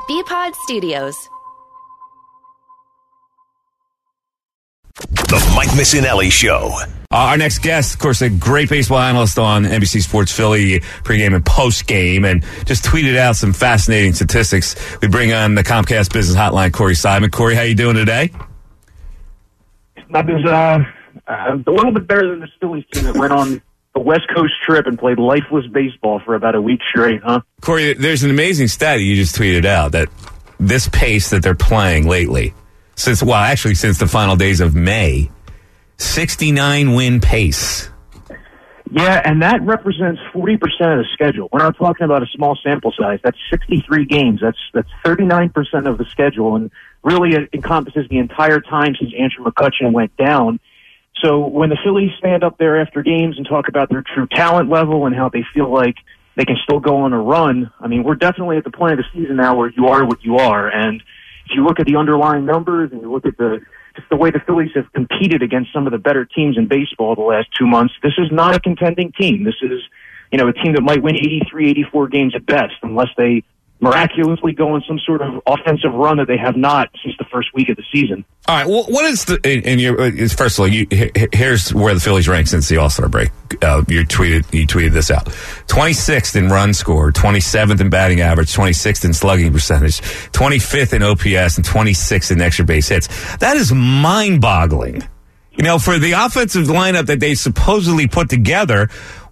BPod Studios. The Mike Missinelli Show. Our next guest, of course, a great baseball analyst on NBC Sports Philly pregame and postgame, and just tweeted out some fascinating statistics. We bring on the Comcast Business Hotline, Corey Simon. Corey, how you doing today? I was a little bit better than the Phillies team that went on a West Coast trip and played lifeless baseball for about a week straight, huh? Corey, there's an amazing stat you just tweeted out that this pace that they're playing lately, since the final days of May, 69 win pace. Yeah, and that represents 40% of the schedule. We're not talking about a small sample size. That's 63 games. That's 39% of the schedule, and really it encompasses the entire time since Andrew McCutchen went down. So when the Phillies stand up there after games and talk about their true talent level and how they feel like they can still go on a run, I mean, we're definitely at the point of the season now where you are what you are. And if you look at the underlying numbers and you look at just the way the Phillies have competed against some of the better teams in baseball the last 2 months, this is not a contending team. This is, a team that might win 83, 84 games at best, unless they miraculously go on some sort of offensive run that they have not since the first week of the season. All right. Well, what is first of all, here's where the Phillies rank since the All-Star break. You tweeted this out: 26th in run score, 27th in batting average, 26th in slugging percentage, 25th in OPS, and 26th in extra base hits. That is mind-boggling. For the offensive lineup that they supposedly put together.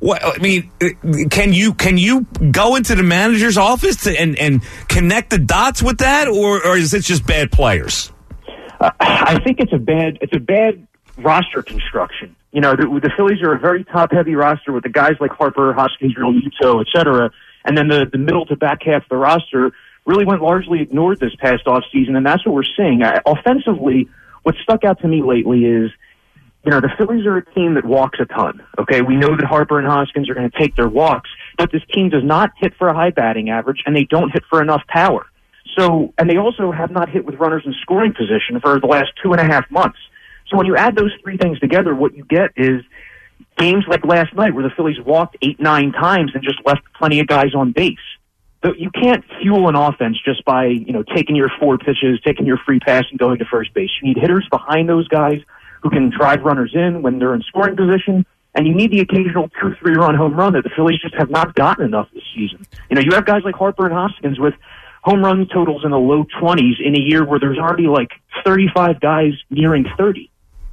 Can you go into the manager's office and connect the dots with that, or is it just bad players? I think it's a bad roster construction. The Phillies are a very top-heavy roster with the guys like Harper, Hoskins, Realmuto, et cetera, and then the middle to back half of the roster really went largely ignored this past offseason, and that's what we're seeing. Offensively, what stuck out to me lately is, the Phillies are a team that walks a ton, okay? We know that Harper and Hoskins are going to take their walks, but this team does not hit for a high batting average, and they don't hit for enough power. So, and they also have not hit with runners in scoring position for the last 2.5 months. So when you add those three things together, what you get is games like last night where the Phillies walked 8-9 times and just left plenty of guys on base. So you can't fuel an offense just by, taking your 4 pitches, taking your free pass, and going to first base. You need hitters behind those guys who can drive runners in when they're in scoring position, and you need the occasional 2-3 run home run that the Phillies just have not gotten enough this season. You have guys like Harper and Hoskins with home run totals in the low 20s in a year where there's already like 35 guys nearing 30.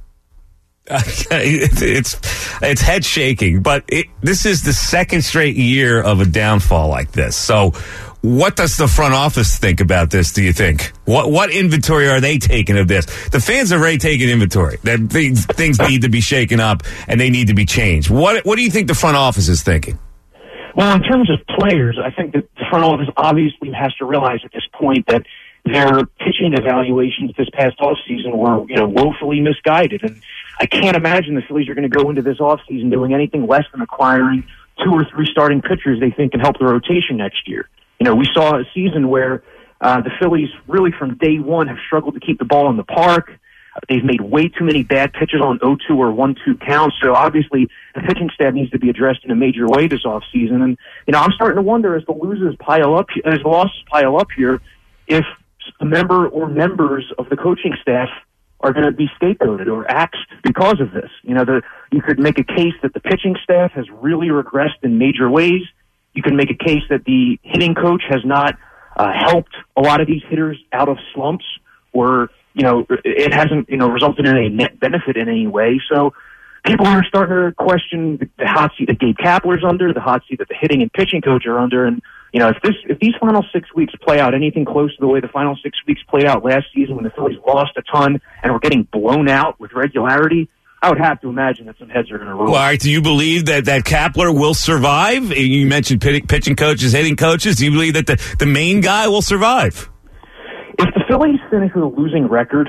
It's head shaking, but this is the second straight year of a downfall like this. So what does the front office think about this, do you think? What inventory are they taking of this? The fans have already taken inventory. That things need to be shaken up and they need to be changed. What do you think the front office is thinking? Well, in terms of players, I think that the front office obviously has to realize at this point that their pitching evaluations this past offseason were, woefully misguided. And I can't imagine the Phillies are going to go into this offseason doing anything less than acquiring 2 or 3 starting pitchers they think can help the rotation next year. We saw a season where the Phillies really from day one have struggled to keep the ball in the park. They've made way too many bad pitches on 0-2 or 1-2 counts. So obviously the pitching staff needs to be addressed in a major way this offseason. And, I'm starting to wonder as the losses pile up, as the losses pile up here, if a member or members of the coaching staff are going to be scapegoated or axed because of this. You could make a case that the pitching staff has really regressed in major ways. You can make a case that the hitting coach has not helped a lot of these hitters out of slumps, or it hasn't resulted in a net benefit in any way. So people are starting to question the hot seat that Gabe Kapler's under, the hot seat that the hitting and pitching coach are under, and if these final 6 weeks play out anything close to the way the final 6 weeks played out last season when the Phillies lost a ton and were getting blown out with regularity, I would have to imagine that some heads are going to roll. Well, all right, do you believe that Kapler will survive? You mentioned pitching coaches, hitting coaches. Do you believe that the main guy will survive? If the Phillies finish with a losing record,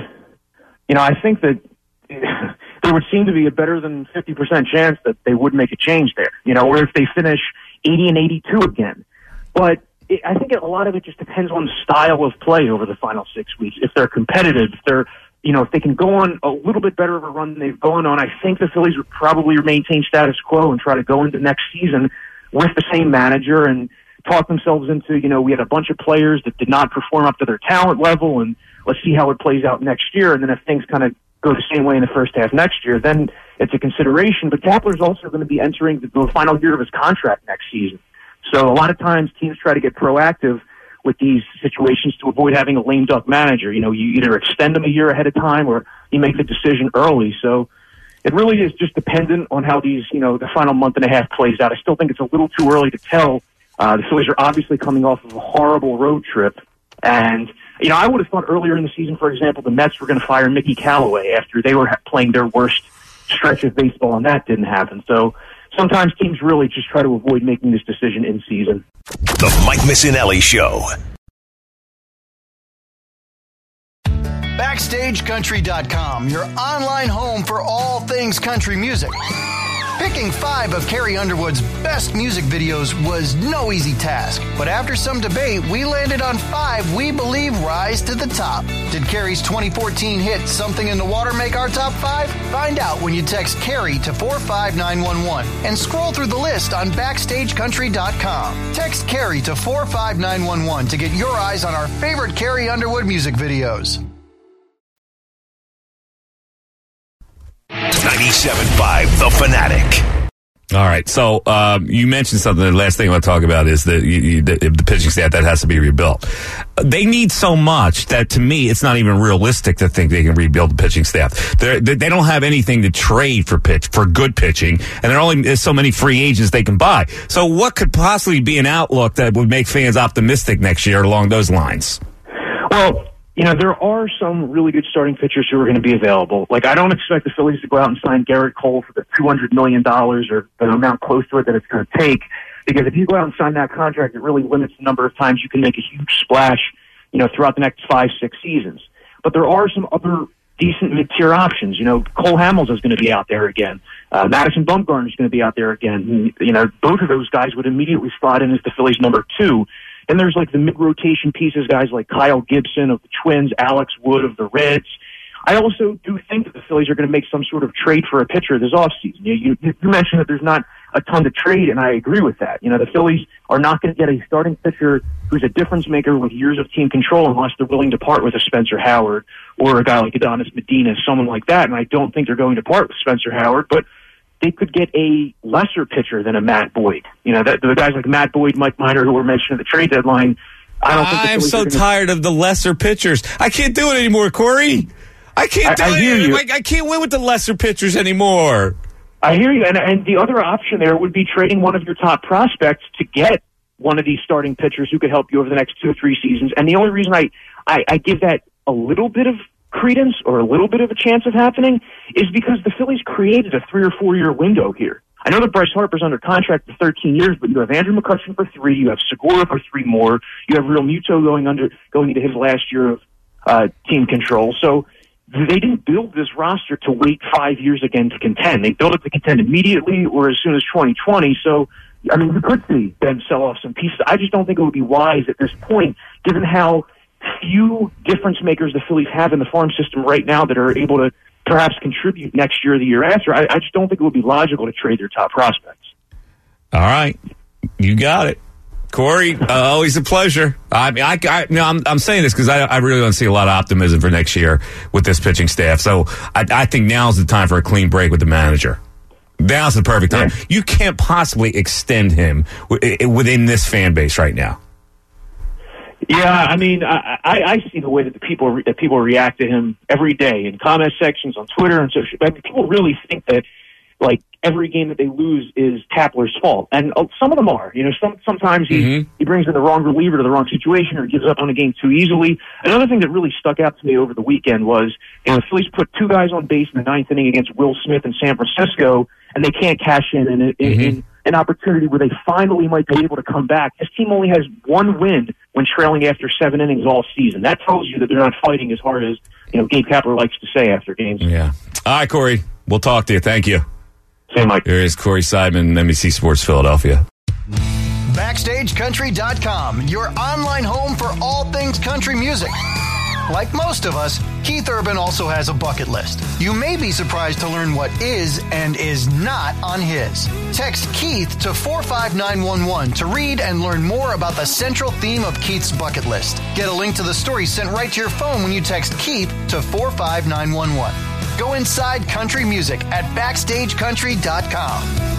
I think that there would seem to be a better than 50% chance that they would make a change there, or if they finish 80-82 again. But I think a lot of it just depends on the style of play over the final 6 weeks. If they're competitive, if they can go on a little bit better of a run than they've gone on, I think the Phillies would probably maintain status quo and try to go into next season with the same manager and talk themselves into, we had a bunch of players that did not perform up to their talent level, and let's see how it plays out next year. And then if things kind of go the same way in the first half next year, then it's a consideration. But Kapler's also going to be entering the final year of his contract next season. So a lot of times teams try to get proactive with these situations to avoid having a lame duck manager. You either extend them a year ahead of time or you make the decision early. So it really is just dependent on how these, the final month and a half plays out. I still think it's a little too early to tell. The Phillies are obviously coming off of a horrible road trip. And, I would have thought earlier in the season, for example, the Mets were going to fire Mickey Callaway after they were playing their worst stretch of baseball, and that didn't happen. So sometimes teams really just try to avoid making this decision in season. The Mike Missinelli Show. BackstageCountry.com, your online home for all things country music. Picking 5 of Carrie Underwood's best music videos was no easy task, but after some debate, we landed on 5 we believe rise to the top. Did Carrie's 2014 hit Something in the Water make our top 5? Find out when you text Carrie to 45911 and scroll through the list on BackstageCountry.com. Text Carrie to 45911 to get your eyes on our favorite Carrie Underwood music videos. 97.5 The Fanatic. All right, so you mentioned something. The last thing I want to talk about is the pitching staff that has to be rebuilt. They need so much that, to me, it's not even realistic to think they can rebuild the pitching staff. They don't have anything to trade for good pitching, and there's so many free agents they can buy. So what could possibly be an outlook that would make fans optimistic next year along those lines? Well, there are some really good starting pitchers who are going to be available. Like, I don't expect the Phillies to go out and sign Garrett Cole for the $200 million or the amount close to it that it's going to take. Because if you go out and sign that contract, it really limits the number of times you can make a huge splash, throughout the next 5-6 seasons. But there are some other decent mid-tier options. Cole Hamels is going to be out there again. Madison Bumgarner is going to be out there again. Both of those guys would immediately slot in as the Phillies' number 2. And there's like the mid-rotation pieces, guys like Kyle Gibson of the Twins, Alex Wood of the Reds. I also do think that the Phillies are going to make some sort of trade for a pitcher this offseason. You mentioned that there's not a ton to trade, and I agree with that. The Phillies are not going to get a starting pitcher who's a difference maker with years of team control unless they're willing to part with a Spencer Howard or a guy like Adonis Medina, someone like that. And I don't think they're going to part with Spencer Howard, but they could get a lesser pitcher than a Matt Boyd. The guys like Matt Boyd, Mike Minor, who were mentioned at the trade deadline. I'm so tired of the lesser pitchers. I can't do it anymore, Corey. I can't do it. I can't win with the lesser pitchers anymore. I hear you. And the other option there would be trading one of your top prospects to get one of these starting pitchers who could help you over the next 2 or 3 seasons. And the only reason I give that a little bit of credence or a little bit of a chance of happening is because the Phillies created a 3 or 4 year window here. I know that Bryce Harper's under contract for 13 years, but you have Andrew McCutchen for 3, you have Segura for 3 more, you have Real Muto going into his last year of team control. So they didn't build this roster to wait 5 years again to contend. They built it to contend immediately or as soon as 2020. So, we could see them sell off some pieces. I just don't think it would be wise at this point, given how few difference makers the Phillies have in the farm system right now that are able to perhaps contribute next year or the year after. I just don't think it would be logical to trade their top prospects. All right. You got it. Corey, always a pleasure. I'm saying this because I really don't see a lot of optimism for next year with this pitching staff. So I think now's the time for a clean break with the manager. Now's the perfect time. Yeah. You can't possibly extend him within this fan base right now. Yeah, I see the way that people react to him every day in comment sections on Twitter and social. People really think that like every game that they lose is Kapler's fault, and some of them are. Sometimes he brings in the wrong reliever to the wrong situation or gives up on a game too easily. Another thing that really stuck out to me over the weekend was the Phillies put 2 guys on base in the 9th inning against Will Smith in San Francisco, and they can't cash in an opportunity where they finally might be able to come back. This team only has 1 win when trailing after 7 innings all season. That tells you that they're not fighting as hard as Gabe Kapler likes to say after games. Yeah. All right, Corey. We'll talk to you. Thank you. Same, Mike. Here is Corey Seidman, NBC Sports Philadelphia. BackstageCountry.com, your online home for all things country music. Like most of us, Keith Urban also has a bucket list. You may be surprised to learn what is and is not on his. Text Keith to 45911 to read and learn more about the central theme of Keith's bucket list. Get a link to the story sent right to your phone when you text Keith to 45911. Go inside country music at BackstageCountry.com.